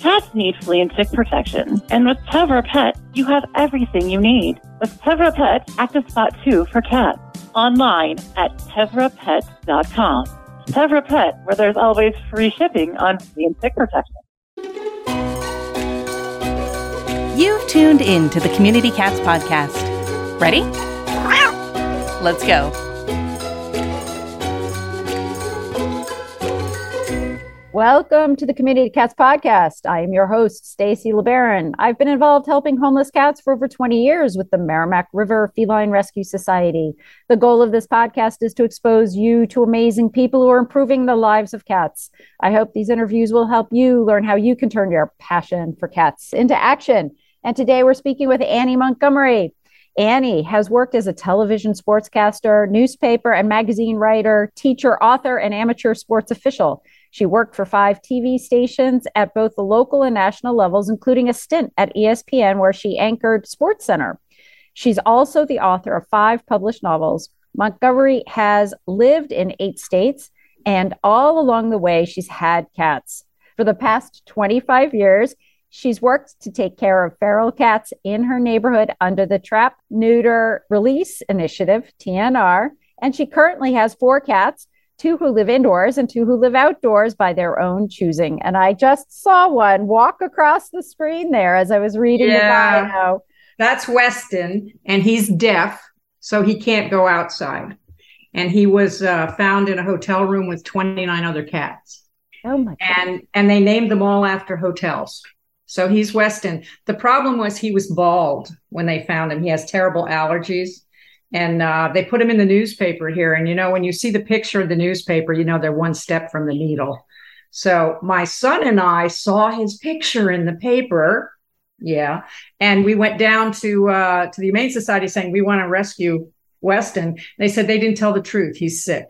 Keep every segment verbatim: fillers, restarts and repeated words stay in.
Cats need flea and tick protection, and with Tevra Pet, you have everything you need. With Tevra Pet, Active Spot two for cats. Online at tevra pet dot com. Tevra Pet, where there's always free shipping on flea and tick protection. You've tuned in to the Community Cats Podcast. Ready? Let's go. Welcome to the Community Cats Podcast. I am your host, Stacy LeBaron. I've been involved helping homeless cats for over twenty years with the Merrimack River Feline Rescue Society. The goal of this podcast is to expose you to amazing people who are improving the lives of cats. I hope these interviews will help you learn how you can turn your passion for cats into action. And today we're speaking with Annie Montgomery. Annie has worked as a television sportscaster, newspaper and magazine writer, teacher, author, and amateur sports official. She worked for five T V stations at both the local and national levels, including a stint at E S P N where she anchored SportsCenter. She's also the author of five published novels. Montgomery has lived in eight states, and all along the way, she's had cats. For the past twenty-five years, she's worked to take care of feral cats in her neighborhood under the Trap, Neuter, Release Initiative, T N R, and she currently has four cats, two who live indoors and two who live outdoors by their own choosing. And I just saw one walk across the screen there as I was reading yeah, the bio. That's Weston, and he's deaf, so he can't go outside. And he was uh, found in a hotel room with twenty-nine other cats. Oh my God. And and they named them all after hotels. So he's Weston. The problem was he was bald when they found him. He has terrible allergies. And uh, they put him in the newspaper here. And, you know, when you see the picture of the newspaper, you know, they're one step from the needle. So my son and I saw his picture in the paper. Yeah. And we went down to uh, to the Humane Society saying, we want to rescue Weston. They said they didn't tell the truth. He's sick.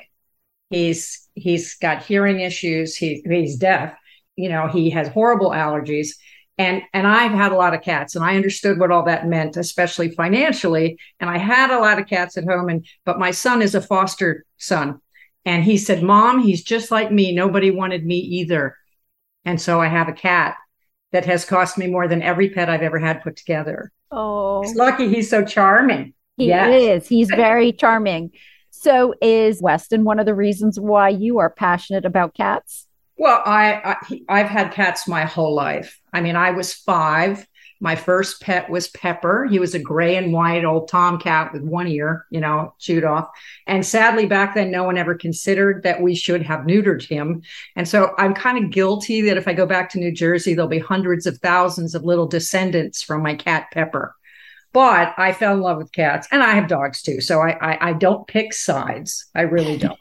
He's he's got hearing issues. He, he's deaf. You know, he has horrible allergies. And and I've had a lot of cats, and I understood what all that meant, especially financially. And I had a lot of cats at home, and but my son is a foster son. And he said, Mom, he's just like me. Nobody wanted me either. And so I have a cat that has cost me more than every pet I've ever had put together. Oh, it's lucky he's so charming. He yes. is. He's very charming. So is Weston one of the reasons why you are passionate about cats? Well, I, I, I've had cats my whole life. I mean, I was five. My first pet was Pepper. He was a gray and white old tomcat with one ear, you know, chewed off. And sadly, back then, no one ever considered that we should have neutered him. And so I'm kind of guilty that if I go back to New Jersey, there'll be hundreds of thousands of little descendants from my cat, Pepper. But I fell in love with cats, and I have dogs too. So I, I, I don't pick sides. I really don't.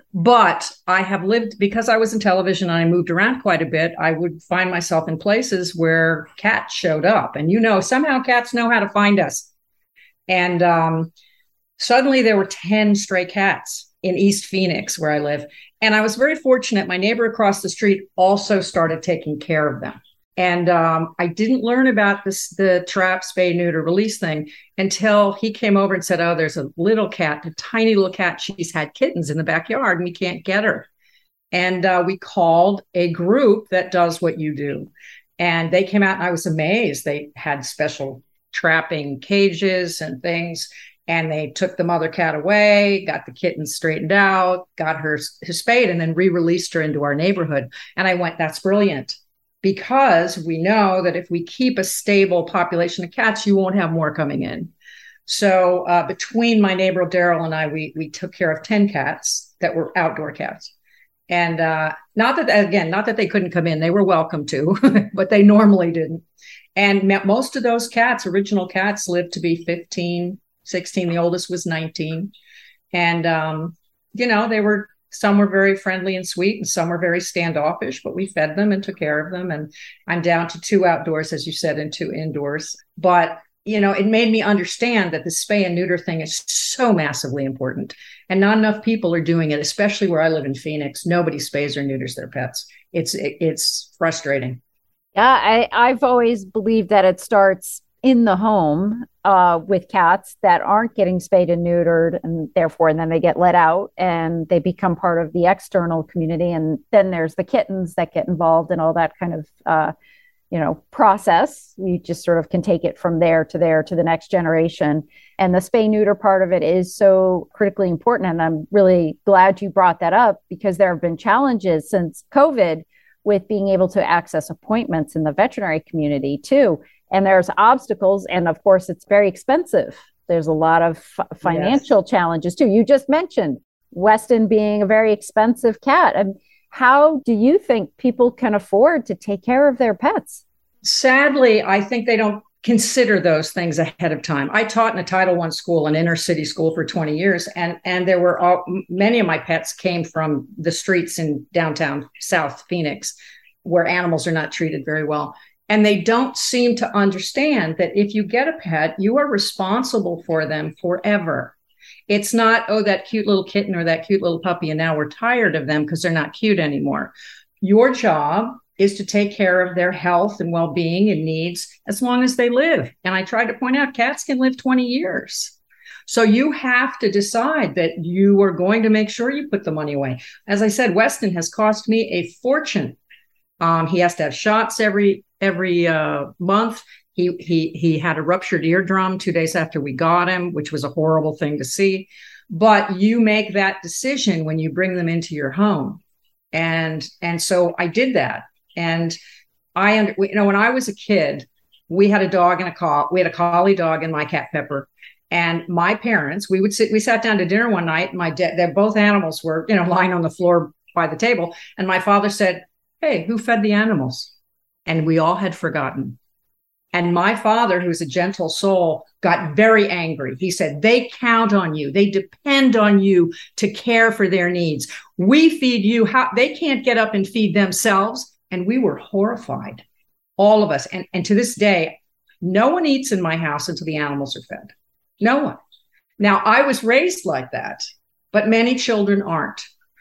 But I have lived, because I was in television and I moved around quite a bit, I would find myself in places where cats showed up. And, you know, somehow cats know how to find us. And um, suddenly there were ten stray cats in East Phoenix, where I live. And I was very fortunate. My neighbor across the street also started taking care of them. And um, I didn't learn about this, the trap, spay, neuter, release thing until he came over and said, oh, there's a little cat, a tiny little cat. She's had kittens in the backyard and we can't get her. And uh, we called a group that does what you do. And they came out and I was amazed. They had special trapping cages and things. And they took the mother cat away, got the kitten straightened out, got her, her spayed, and then re-released her into our neighborhood. And I went, that's brilliant. Because we know that if we keep a stable population of cats, you won't have more coming in. So uh, between my neighbor Daryl and I, we we took care of ten cats that were outdoor cats. And uh, not that, again, not that they couldn't come in. They were welcome to, but they normally didn't. And most of those cats, original cats, lived to be fifteen, sixteen. The oldest was nineteen. And, um, you know, they were Some were very friendly and sweet, and some were very standoffish, but we fed them and took care of them. And I'm down to two outdoors, as you said, and two indoors. But, you know, it made me understand that the spay and neuter thing is so massively important. And not enough people are doing it, especially where I live in Phoenix. Nobody spays or neuters their pets. It's it, it's frustrating. Yeah, I, I've always believed that it starts in the home uh, with cats that aren't getting spayed and neutered, and therefore, and then they get let out and they become part of the external community. And then there's the kittens that get involved and all that kind of uh, you know, process. You just sort of can take it from there to there to the next generation. And the spay neuter part of it is so critically important. And I'm really glad you brought that up, because there have been challenges since COVID with being able to access appointments in the veterinary community too. And there's obstacles. And of course, it's very expensive. There's a lot of f- financial yes. challenges too. You just mentioned Weston being a very expensive cat. And how do you think people can afford to take care of their pets? Sadly, I think they don't consider those things ahead of time. I taught in a Title I school, an inner city school, for twenty years. And, and there were all, many of my pets came from the streets in downtown South Phoenix, where animals are not treated very well. And they don't seem to understand that if you get a pet, you are responsible for them forever. It's not, oh, that cute little kitten or that cute little puppy, and now we're tired of them because they're not cute anymore. Your job is to take care of their health and well-being and needs as long as they live. And I tried to point out, cats can live twenty years. So you have to decide that you are going to make sure you put the money away. As I said, Weston has cost me a fortune. Um, he has to have shots every every uh, month. He he he had a ruptured eardrum two days after we got him, which was a horrible thing to see. But you make that decision when you bring them into your home, and and so I did that. And I, you know, when I was a kid, we had a dog and a coll. We had a collie dog and my cat Pepper. And my parents, we would sit. We sat down to dinner one night. And my dad, they're both animals were, you know, lying on the floor by the table. And my father said, "Hey, who fed the animals?" And we all had forgotten. And my father, who's a gentle soul, got very angry. He said, "They count on you. They depend on you to care for their needs. We feed you. How they can't get up and feed themselves." And we were horrified, all of us. And, and to this day, no one eats in my house until the animals are fed. No one. Now, I was raised like that, but many children aren't.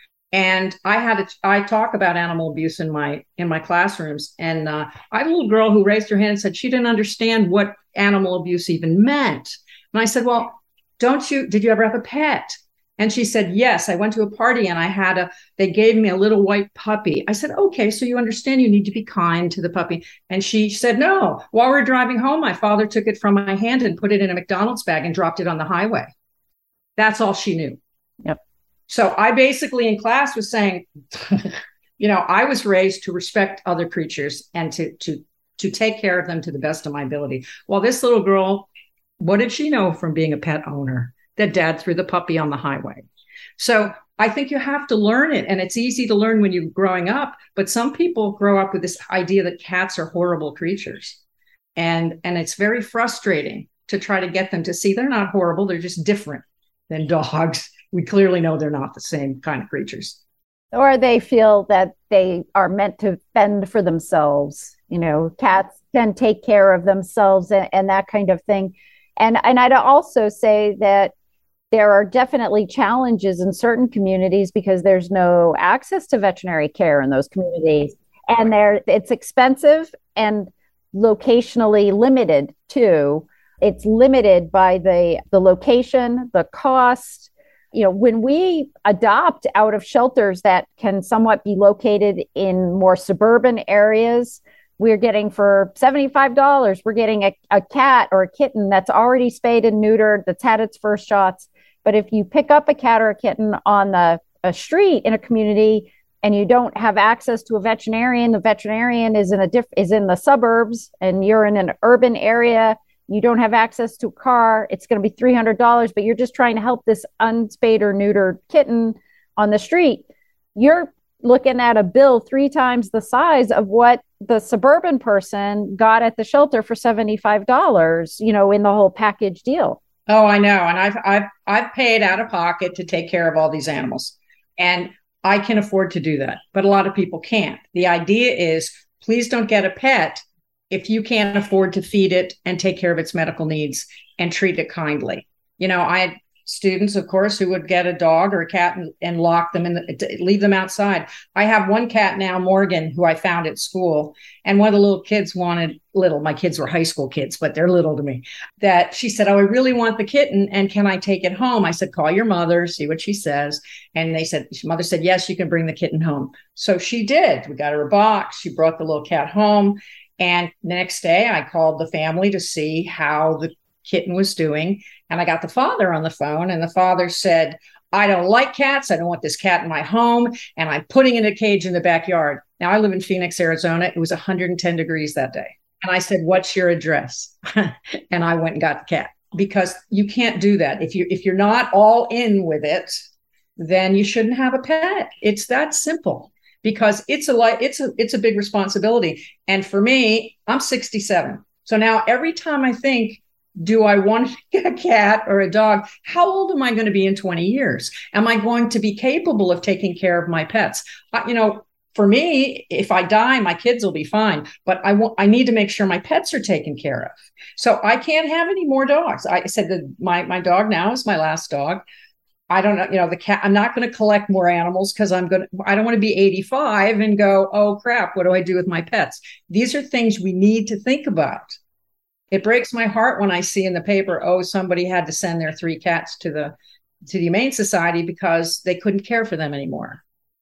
And I had a, I talk about animal abuse in my in my classrooms. And uh, I had a little girl who raised her hand and said she didn't understand what animal abuse even meant. And I said, "Well, don't you, did you ever have a pet?" And she said, "Yes, I went to a party and I had a, they gave me a little white puppy." I said, "Okay, so you understand you need to be kind to the puppy." And she said, "No, while we were driving home, my father took it from my hand and put it in a McDonald's bag and dropped it on the highway." That's all she knew. Yep. So I basically in class was saying, you know, I was raised to respect other creatures and to, to, to take care of them to the best of my ability. Well, this little girl, what did she know from being a pet owner? That dad threw the puppy on the highway. So I think you have to learn it. And it's easy to learn when you're growing up. But some people grow up with this idea that cats are horrible creatures. And, and it's very frustrating to try to get them to see they're not horrible. They're just different than dogs. We clearly know they're not the same kind of creatures. Or they feel that they are meant to fend for themselves. You know, cats can take care of themselves and, and that kind of thing. And, and I'd also say that there are definitely challenges in certain communities because there's no access to veterinary care in those communities. And there, it's expensive and locationally limited too. It's limited by the, the location, the cost. You know, when we adopt out of shelters that can somewhat be located in more suburban areas, we're getting for seventy-five dollars, we're getting a, a cat or a kitten that's already spayed and neutered, that's had its first shots. But if you pick up a cat or a kitten on the a street in a community and you don't have access to a veterinarian, the veterinarian is in a diff, is in the suburbs and you're in an urban area, you don't have access to a car, it's going to be three hundred dollars, but you're just trying to help this unspayed or neutered kitten on the street. You're looking at a bill three times the size of what the suburban person got at the shelter for seventy-five dollars, you know, in the whole package deal. Oh, I know. And I've, I've, I've paid out of pocket to take care of all these animals, and I can afford to do that, but a lot of people can't. The idea is, please don't get a pet if you can't afford to feed it and take care of its medical needs and treat it kindly. You know, I had students, of course, who would get a dog or a cat and, and lock them in, the, leave them outside. I have one cat now, Morgan, who I found at school. And one of the little kids wanted, little, my kids were high school kids, but they're little to me, that she said, "Oh, I really want the kitten. And can I take it home?" I said, "Call your mother, see what she says." And they said, mother said, "Yes, you can bring the kitten home." So she did. We got her a box. She brought the little cat home. And the next day I called the family to see how the kitten was doing. And I got the father on the phone, and the father said, I don't like cats. I don't want this cat in my home. And I'm putting in a cage in the backyard. Now I live in Phoenix, Arizona. It was one hundred ten degrees that day. And I said, what's your address? And I went and got the cat, because you can't do that. If you, if you're not all in with it, then you shouldn't have a pet. It's that simple, because it's a like, it's a, it's a big responsibility. And for me, I'm sixty-seven. So now every time I think, do I want to get a cat or a dog? How old am I going to be in twenty years? Am I going to be capable of taking care of my pets? Uh, you know, for me, if I die, my kids will be fine, but I want, I need to make sure my pets are taken care of. So I can't have any more dogs. I said that my, my dog now is my last dog. I don't know, you know, the cat, I'm not going to collect more animals, because I'm going to, I don't want to be eighty-five and go, oh crap, what do I do with my pets? These are things we need to think about. It breaks my heart when I see in the paper, oh, somebody had to send their three cats to the to the Humane Society because they couldn't care for them anymore.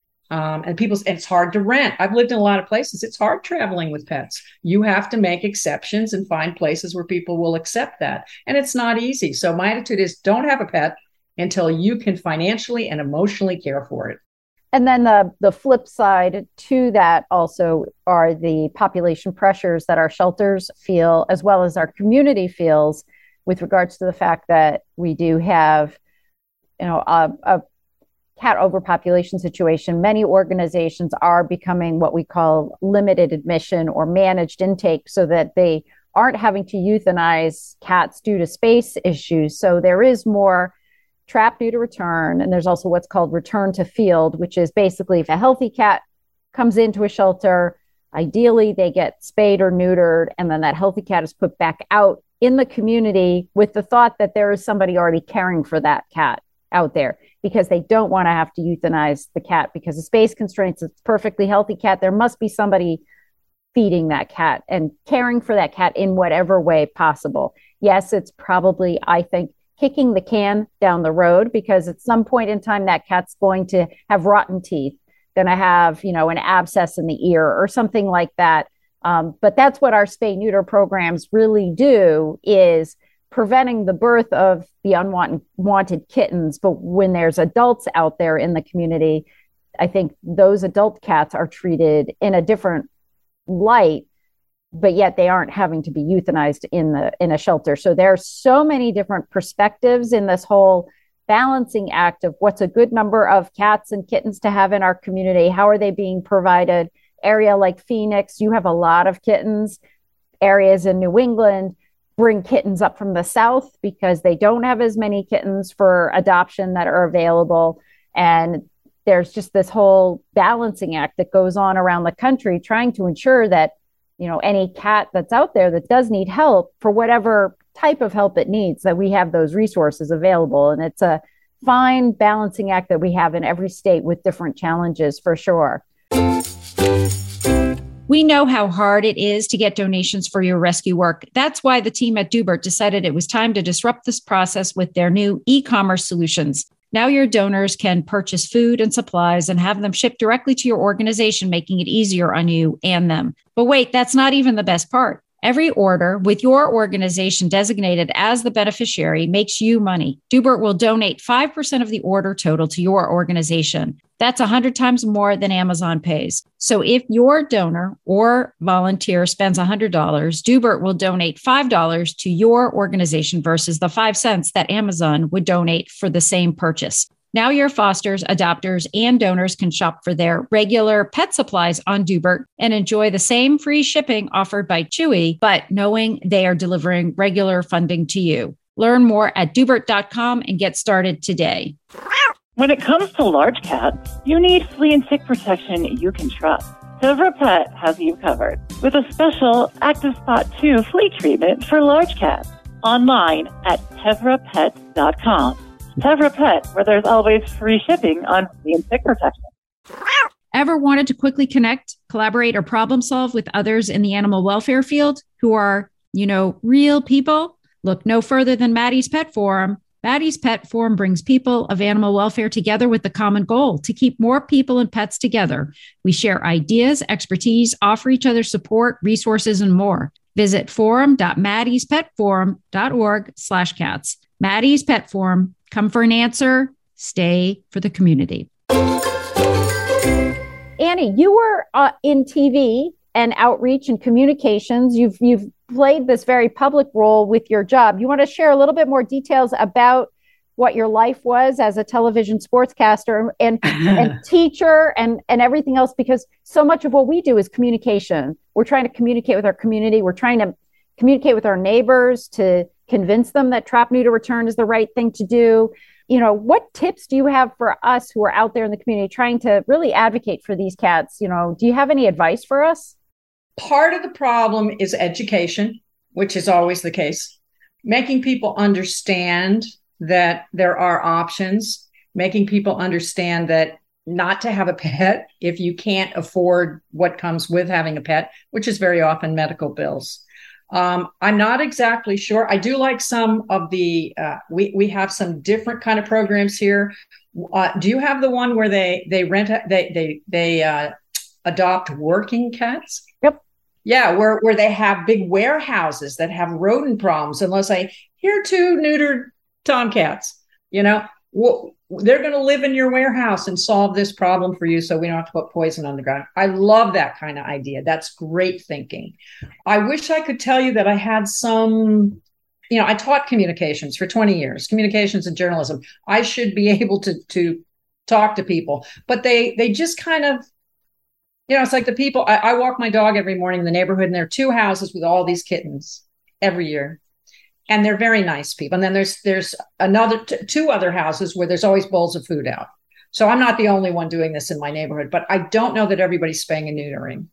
Um, and people, and it's hard to rent. I've lived in a lot of places. It's hard traveling with pets. You have to make exceptions and find places where people will accept that. And it's not easy. So my attitude is, don't have a pet until you can financially and emotionally care for it. And then the, the flip side to that also are the population pressures that our shelters feel, as well as our community feels, with regards to the fact that we do have, you know, a, a cat overpopulation situation. Many organizations are becoming what we call limited admission or managed intake, so that they aren't having to euthanize cats due to space issues. So there is more trap, neuter, return. And there's also what's called return to field, which is basically if a healthy cat comes into a shelter, ideally they get spayed or neutered, and then that healthy cat is put back out in the community with the thought that there is somebody already caring for that cat out there, because they don't want to have to euthanize the cat because of space constraints. It's a perfectly healthy cat. There must be somebody feeding that cat and caring for that cat in whatever way possible. Yes, it's probably, I think, kicking the can down the road, because at some point in time, that cat's going to have rotten teeth, going to have, you know, an abscess in the ear or something like that. Um, but that's what our spay neuter programs really do, is preventing the birth of the unwanted wanted kittens. But when there's adults out there in the community, I think those adult cats are treated in a different light, but yet they aren't having to be euthanized in the in a shelter. So there are so many different perspectives in this whole balancing act of what's a good number of cats and kittens to have in our community. How are they being provided? Area like Phoenix, you have a lot of kittens. Areas in New England bring kittens up from the south because they don't have as many kittens for adoption that are available. And there's just this whole balancing act that goes on around the country, trying to ensure that, you know, any cat that's out there that does need help, for whatever type of help it needs, that we have those resources available. And it's a fine balancing act that we have in every state with different challenges, for sure. We know how hard it is to get donations for your rescue work. That's why the team at Dubert decided it was time to disrupt this process with their new e-commerce solutions. Now your donors can purchase food and supplies and have them shipped directly to your organization, making it easier on you and them. But wait, that's not even the best part. Every order with your organization designated as the beneficiary makes you money. Dubert will donate five percent of the order total to your organization. That's one hundred times more than Amazon pays. So if your donor or volunteer spends one hundred dollars, Dubert will donate five dollars to your organization versus the five cents that Amazon would donate for the same purchase. Now your fosters, adopters, and donors can shop for their regular pet supplies on Dubert and enjoy the same free shipping offered by Chewy, but knowing they are delivering regular funding to you. Learn more at dubert dot com and get started today. When it comes to large cats, you need flea and tick protection you can trust. Tevra Pet has you covered with a special Active Spot two flea treatment for large cats. Online at tevra pet dot com. Tevra Pet, where there's always free shipping on flea and tick protection. Ever wanted to quickly connect, collaborate, or problem solve with others in the animal welfare field who are, you know, real people? Look no further than Maddie's Pet Forum. Maddie's Pet Forum brings people of animal welfare together with the common goal to keep more people and pets together. We share ideas, expertise, offer each other support, resources, and more. Visit forum.maddiespetforum.org slash cats. Maddie's Pet Forum. Come for an answer. Stay for the community. Annie, you were uh, in T V and outreach and communications. You've you've played this very public role with your job. You want to share a little bit more details about what your life was as a television sportscaster and, and teacher and, and everything else, because so much of what we do is communication. We're trying to communicate with our community. We're trying to communicate with our neighbors to convince them that trap, neuter, return is the right thing to do. You know, what tips do you have for us who are out there in the community trying to really advocate for these cats? You know, do you have any advice for us? Part of the problem is education, which is always the case. Making people understand that there are options, making people understand that not to have a pet if you can't afford what comes with having a pet, which is very often medical bills. Um, I'm not exactly sure. I do like some of the, uh, we, we have some different kind of programs here. Uh, do you have the one where they, they rent, they, they, they, uh, adopt working cats? Yep. Yeah, where, where they have big warehouses that have rodent problems. And let's say, here are two neutered tomcats, you know, well, they're going to live in your warehouse and solve this problem for you so we don't have to put poison on the ground. I love that kind of idea. That's great thinking. I wish I could tell you that I had some, you know, I taught communications for twenty years, communications and journalism. I should be able to, to talk to people, but they, they just kind of, you know, it's like the people, I, I walk my dog every morning in the neighborhood and there are two houses with all these kittens every year. And they're very nice people. And then there's there's another t- two other houses where there's always bowls of food out. So I'm not the only one doing this in my neighborhood, but I don't know that everybody's spaying and neutering.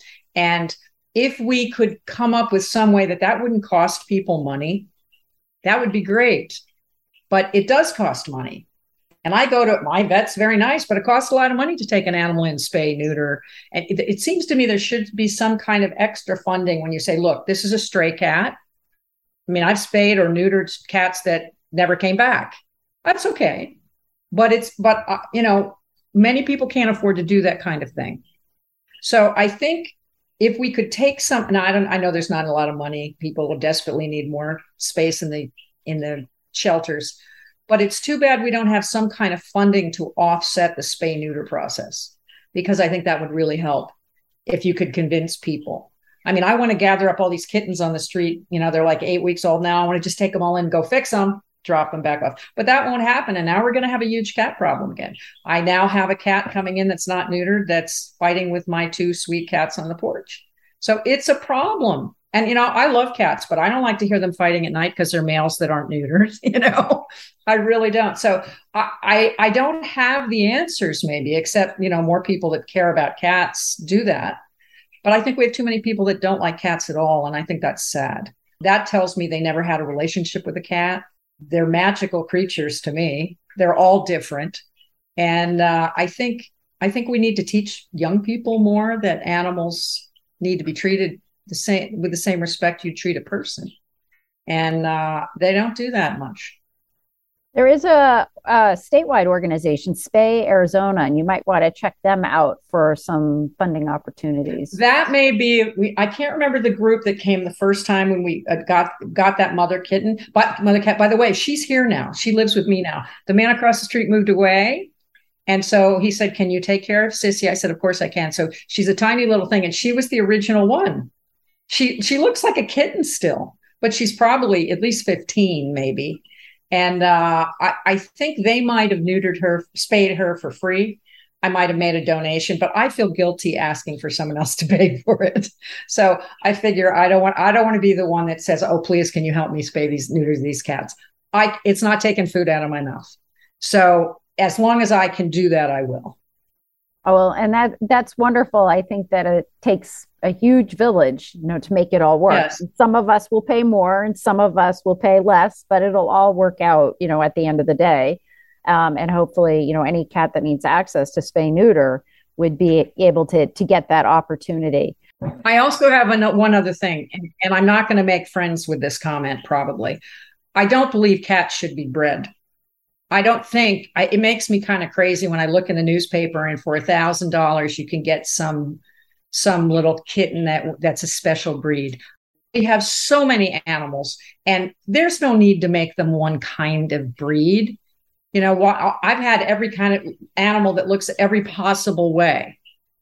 And if we could come up with some way that that wouldn't cost people money, that would be great. But it does cost money. And I go to, my vet's very nice, but it costs a lot of money to take an animal in, spay, neuter. And it, it seems to me there should be some kind of extra funding when you say, look, this is a stray cat. I mean, I've spayed or neutered cats that never came back. That's okay. But it's, but, uh, you know, many people can't afford to do that kind of thing. So I think if we could take some, and I don't, I know there's not a lot of money. People will desperately need more space in the, in the shelters, but it's too bad we don't have some kind of funding to offset the spay neuter process, because I think that would really help if you could convince people. I mean, I want to gather up all these kittens on the street. You know, they're like eight weeks old now. I want to just take them all in, go fix them, drop them back off. But that won't happen. And now we're going to have a huge cat problem again. I now have a cat coming in that's not neutered, that's fighting with my two sweet cats on the porch. So it's a problem. And, you know, I love cats, but I don't like to hear them fighting at night because they're males that aren't neutered. You know, I really don't. So I, I, I don't have the answers maybe, except, you know, more people that care about cats do that. But I think we have too many people that don't like cats at all. And I think that's sad. That tells me they never had a relationship with a cat. They're magical creatures to me. They're all different. And uh, I think I think we need to teach young people more that animals need to be treated the same with the same respect you treat a person. And uh, they don't do that much. There is a, a statewide organization, Spay Arizona, and you might want to check them out for some funding opportunities. That may be, we, I can't remember the group that came the first time when we uh, got got that mother kitten. But mother cat, by the way, she's here now. She lives with me now. The man across the street moved away. And so he said, can you take care of Sissy? I said, of course I can. So she's a tiny little thing. And she was the original one. She she looks like a kitten still, but she's probably at least fifteen, maybe. And uh, I, I think they might have neutered her, spayed her for free. I might have made a donation, but I feel guilty asking for someone else to pay for it. So I figure I don't want I don't want to be the one that says, "Oh, please, can you help me spay these neuter these cats?" I it's not taking food out of my mouth. So as long as I can do that, I will. Oh, well, and that that's wonderful. I think that it takes a huge village, you know, to make it all work. Yes. Some of us will pay more and some of us will pay less, but it'll all work out, you know, at the end of the day. Um, and hopefully, you know, any cat that needs access to spay neuter would be able to to get that opportunity. I also have an, one other thing, and, and I'm not going to make friends with this comment probably. I don't believe cats should be bred. I don't think I, it makes me kind of crazy when I look in the newspaper and for a thousand dollars you can get some some little kitten that that's a special breed. We have so many animals, and there's no need to make them one kind of breed. You know, I've had every kind of animal that looks every possible way,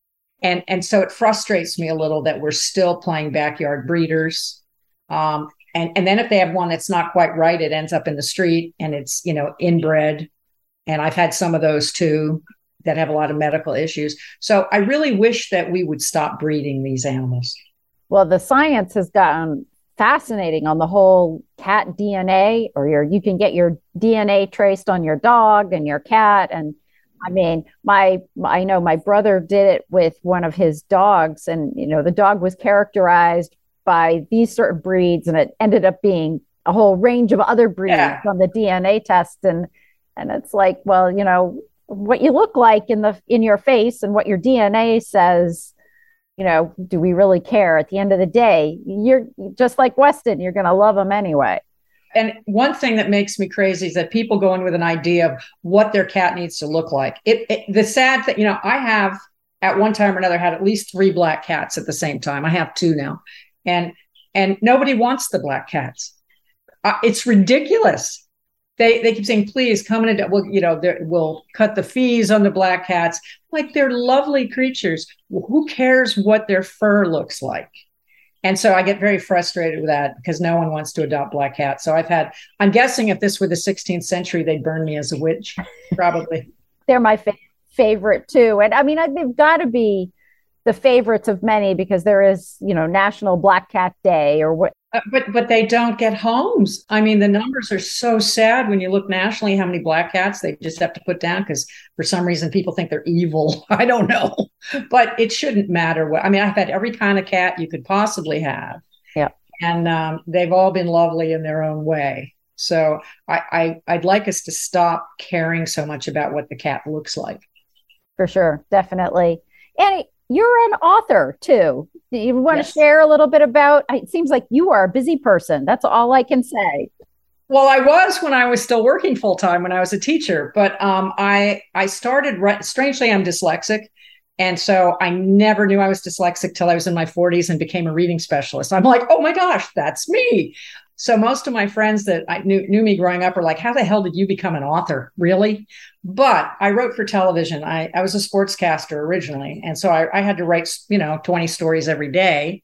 and and so it frustrates me a little that we're still playing backyard breeders. Um, And and then if they have one that's not quite right, it ends up in the street and it's, you know, inbred. And I've had some of those too that have a lot of medical issues. So I really wish that we would stop breeding these animals. Well, the science has gotten fascinating on the whole cat D N A, or your you can get your D N A traced on your dog and your cat. And I mean, my I know my brother did it with one of his dogs, and you know, the dog was characterized by these certain breeds, and it ended up being a whole range of other breeds yeah. on the D N A test. And and it's like, well, you know, what you look like in the in your face and what your D N A says, you know, do we really care? At the end of the day, you're just like Weston, you're going to love them anyway. And one thing that makes me crazy is that people go in with an idea of what their cat needs to look like. It, it the sad thing, you know, I have at one time or another had at least three black cats at the same time. I have two now. And and nobody wants the black cats. Uh, it's ridiculous. They they keep saying, please come in and we'll, you know, we'll cut the fees on the black cats. Like, they're lovely creatures. Well, who cares what their fur looks like? And so I get very frustrated with that because no one wants to adopt black cats. So I've had, I'm guessing if this were the sixteenth century, they'd burn me as a witch, probably. They're my fa- favorite too. And I mean, I, they've got to be the favorites of many because there is, you know, National Black Cat Day or what. Uh, but but they don't get homes. I mean, the numbers are so sad when you look nationally how many black cats they just have to put down because for some reason people think they're evil. I don't know, but it shouldn't matter what. I mean, I've had every kind of cat you could possibly have. Yeah, and um, they've all been lovely in their own way. So I, I I'd like us to stop caring so much about what the cat looks like. For sure, definitely. Annie, you're an author too. Do you want yes. to share a little bit about, it seems like you are a busy person. That's all I can say. Well, I was when I was still working full time when I was a teacher, but um, I, I started, strangely, I'm dyslexic. And so I never knew I was dyslexic till I was in my forties and became a reading specialist. I'm like, oh my gosh, that's me. So most of my friends that I knew, knew me growing up were like, how the hell did you become an author? Really? But I wrote for television. I, I was a sportscaster originally. And so I, I had to write, you know, twenty stories every day.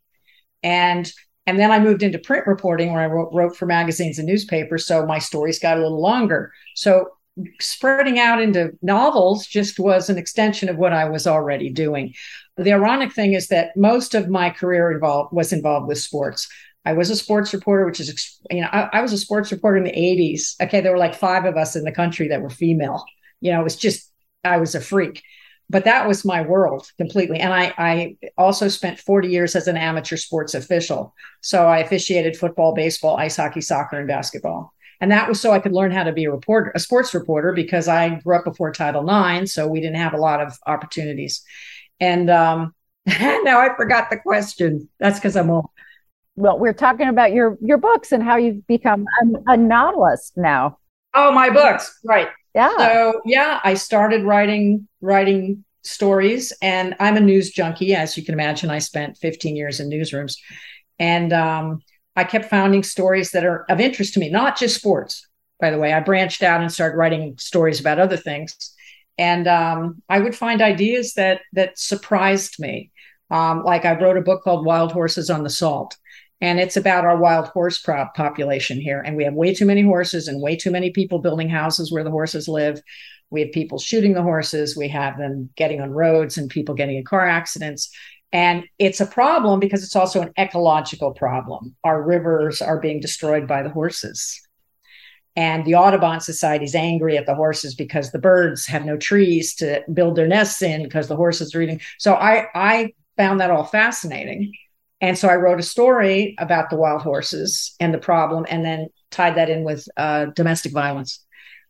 And, and then I moved into print reporting where I wrote, wrote for magazines and newspapers. So my stories got a little longer. So spreading out into novels just was an extension of what I was already doing. The ironic thing is that most of my career involved was involved with sports. I was a sports reporter, which is, you know, I, I was a sports reporter in the eighties. Okay, there were like five of us in the country that were female. You know, it was just, I was a freak. But that was my world completely. And I, I also spent forty years as an amateur sports official. So I officiated football, baseball, ice hockey, soccer, and basketball. And that was so I could learn how to be a reporter, a sports reporter, because I grew up before Title nine. So we didn't have a lot of opportunities. And um, now I forgot the question. That's because I'm old. Well, we're talking about your your books and how you've become a, a novelist now. Oh, my books. Right. Yeah. So, yeah, I started writing writing stories, and I'm a news junkie. As you can imagine, I spent fifteen years in newsrooms, and um, I kept finding stories that are of interest to me, not just sports, by the way. I branched out and started writing stories about other things. And um, I would find ideas that that surprised me. Um, like I wrote a book called Wild Horses on the Salt. And it's about our wild horse prop population here. And we have way too many horses and way too many people building houses where the horses live. We have people shooting the horses. We have them getting on roads and people getting in car accidents. And it's a problem because it's also an ecological problem. Our rivers are being destroyed by the horses. And the Audubon Society is angry at the horses because the birds have no trees to build their nests in because the horses are eating. So I, I found that all fascinating. And so I wrote a story about the wild horses and the problem, and then tied that in with uh, domestic violence.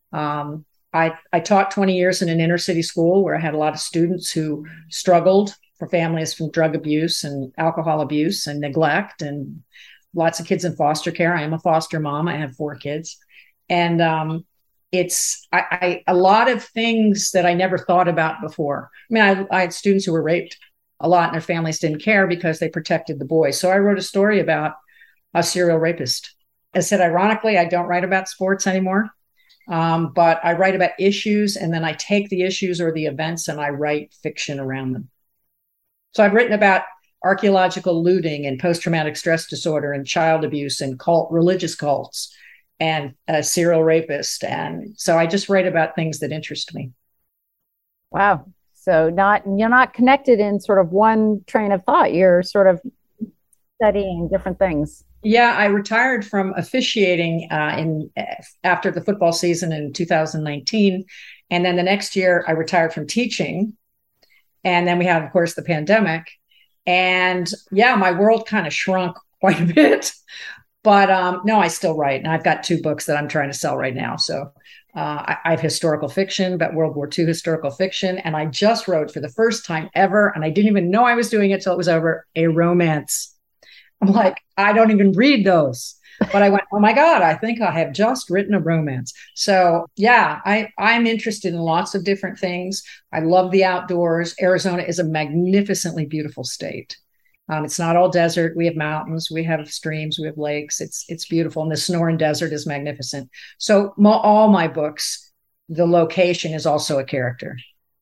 Um, I, I taught twenty years in an inner city school where I had a lot of students who struggled for families from drug abuse and alcohol abuse and neglect. And lots of kids in foster care. I am a foster mom. I have four kids. And um, it's I, I a lot of things that I never thought about before. I mean, I, I had students who were raped a lot and their families didn't care because they protected the boys. So I wrote a story about a serial rapist. I said, ironically, I don't write about sports anymore, um, but I write about issues, and then I take the issues or the events and I write fiction around them. So I've written about archaeological looting and post-traumatic stress disorder and child abuse and cult, religious cults and a serial rapist. And so I just write about things that interest me. Wow. So not you're not connected in sort of one train of thought. You're sort of studying different things. Yeah, I retired from officiating uh, in after the football season in two thousand nineteen. And then the next year I retired from teaching. And then we had, of course, the pandemic. And yeah, my world kind of shrunk quite a bit. But um, no, I still write. And I've got two books that I'm trying to sell right now. So uh, I, I have historical fiction, about World War Two historical fiction. And I just wrote for the first time ever, and I didn't even know I was doing it till it was over, a romance. I'm like, I don't even read those. But I went, oh my God, I think I have just written a romance. So yeah, I, I'm interested in lots of different things. I love the outdoors. Arizona is a magnificently beautiful state. Um, it's not all desert. We have mountains, we have streams, we have lakes. It's it's beautiful. And the Sonoran Desert is magnificent. So mo- all my books, the location is also a character.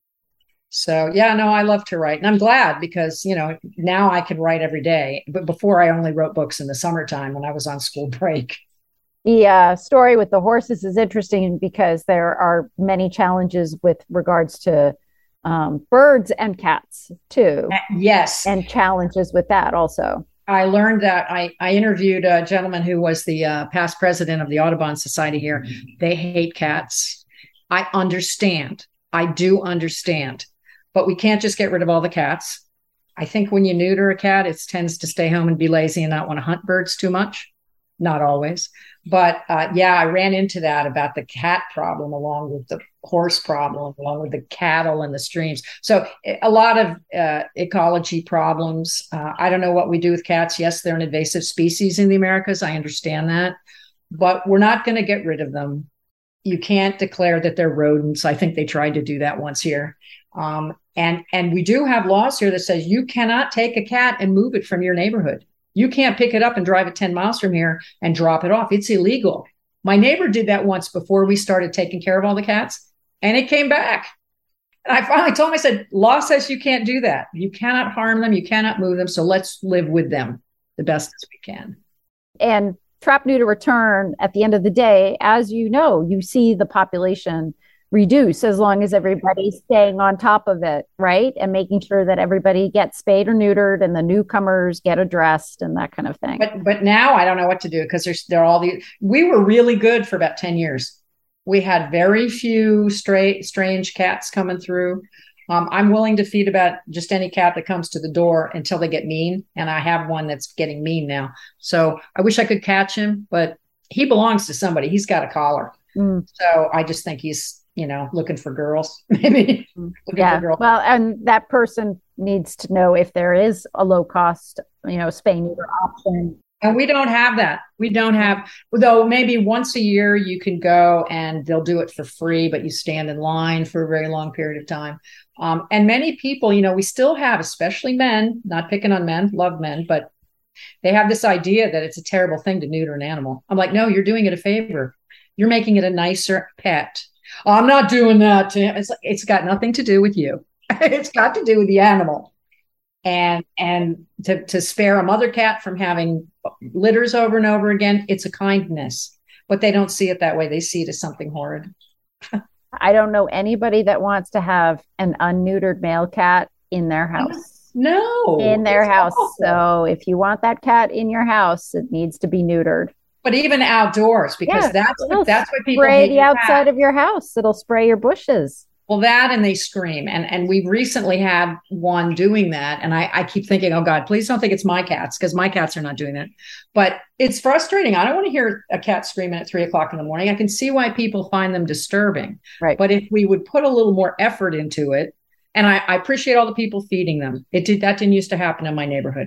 So yeah, no, I love to write. And I'm glad because, you know, now I can write every day. But before I only wrote books in the summertime when I was on school break. The uh, story with the horses is interesting because there are many challenges with regards to um, birds and cats too. Uh, yes. And challenges with that also. I learned that I, I interviewed a gentleman who was the uh, past president of the Audubon Society here. They hate cats. I understand. I do understand. But we can't just get rid of all the cats. I think when you neuter a cat, it tends to stay home and be lazy and not want to hunt birds too much. Not always. But uh, yeah, I ran into that about the cat problem along with the horse problem, along with the cattle and the streams. So a lot of uh, ecology problems. Uh, I don't know what we do with cats. Yes, they're an invasive species in the Americas. I understand that. But we're not going to get rid of them. You can't declare that they're rodents. I think they tried to do that once here. Um, and, and we do have laws here that says you cannot take a cat and move it from your neighborhood. You can't pick it up and drive it ten miles from here and drop it off. It's illegal. My neighbor did that once before we started taking care of all the cats, and it came back. And I finally told him, I said, law says you can't do that. You cannot harm them. You cannot move them. So let's live with them the best as we can. And trap, neuter, return, at the end of the day, as you know, you see the population reduce as long as everybody's staying on top of it, right? And making sure that everybody gets spayed or neutered and the newcomers get addressed and that kind of thing. But but now I don't know what to do because there's there are all the we were really good for about ten years. We had very few stray strange cats coming through. Um, I'm willing to feed about just any cat that comes to the door until they get mean. And I have one that's getting mean now. So I wish I could catch him, but he belongs to somebody. He's got a collar. Mm. So I just think he's, you know, looking for girls, maybe. Yeah. For girls. Well, and that person needs to know if there is a low cost, you know, spay neuter option. And we don't have that. We don't have, though maybe once a year you can go and they'll do it for free, but you stand in line for a very long period of time. Um, and many people, you know, we still have, especially men, not picking on men, love men, but they have this idea that it's a terrible thing to neuter an animal. I'm like, no, you're doing it a favor. You're making it a nicer pet. Oh, I'm not doing that to him. It's, it's got nothing to do with you. It's got to do with the animal. And and to, to spare a mother cat from having litters over and over again, it's a kindness. But they don't see it that way. They see it as something horrid. I don't know anybody that wants to have an unneutered male cat in their house. No. In their house. Awful. So if you want that cat in your house, it needs to be neutered. But even outdoors, because yeah, that's what, that's what people spray the outside at. of your house. It'll spray your bushes. Well, that and they scream. And and we've recently had one doing that. And I, I keep thinking, oh, God, please don't think it's my cats because my cats are not doing that. But it's frustrating. I don't want to hear a cat screaming at three o'clock in the morning. I can see why people find them disturbing. Right. But if we would put a little more effort into it, and I, I appreciate all the people feeding them. It did that didn't used to happen in my neighborhood.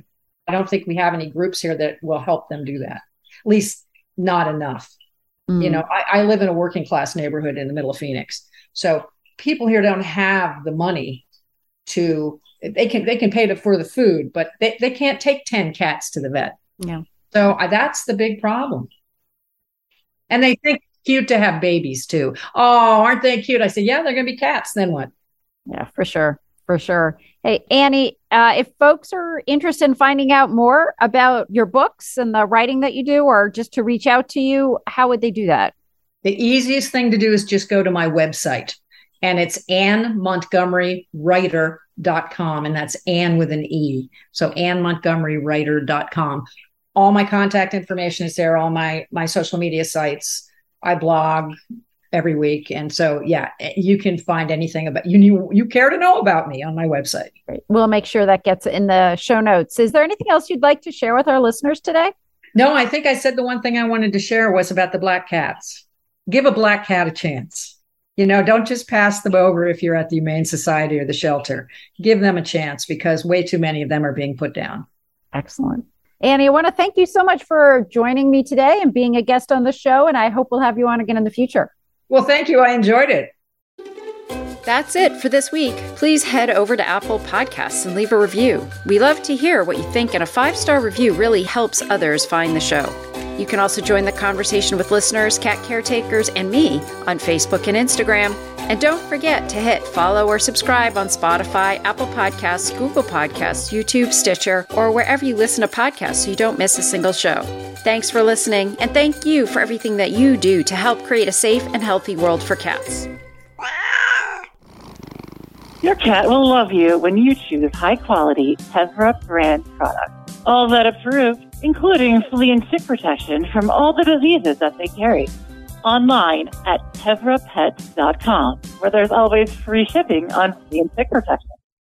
I don't think we have any groups here that will help them do that. At least not enough. Mm. You know, I, I live in a working class neighborhood in the middle of Phoenix. So people here don't have the money to, they can, they can pay the, for the food, but they, they can't take ten cats to the vet. Yeah. So uh, that's the big problem. And they think it's cute to have babies too. Oh, aren't they cute? I said, yeah, they're going to be cats. Then what? Yeah, for sure. For sure. Hey, Annie, uh, if folks are interested in finding out more about your books and the writing that you do, or just to reach out to you, how would they do that? The easiest thing to do is just go to my website, and it's ann montgomery writer dot com. And that's Ann with an E. So ann montgomery writer dot com. All my contact information is there, all my, my social media sites. I blog every week. And so, yeah, you can find anything about you, you, you care to know about me on my website. Great. We'll make sure that gets in the show notes. Is there anything else you'd like to share with our listeners today? No, I think I said the one thing I wanted to share was about the black cats. Give a black cat a chance. You know, don't just pass them over if you're at the Humane Society or the shelter. Give them a chance, because way too many of them are being put down. Excellent. Annie, I want to thank you so much for joining me today and being a guest on the show. And I hope we'll have you on again in the future. Well, thank you. I enjoyed it. That's it for this week. Please head over to Apple Podcasts and leave a review. We love to hear what you think, and a five-star review really helps others find the show. You can also join the conversation with listeners, cat caretakers, and me on Facebook and Instagram. And don't forget to hit follow or subscribe on Spotify, Apple Podcasts, Google Podcasts, YouTube, Stitcher, or wherever you listen to podcasts so you don't miss a single show. Thanks for listening, and thank you for everything that you do to help create a safe and healthy world for cats. Your cat will love you when you choose high-quality Tevra brand products. All that approved, including flea and tick protection from all the diseases that they carry. Online at tevra pet dot com, where there's always free shipping on flea and tick protection.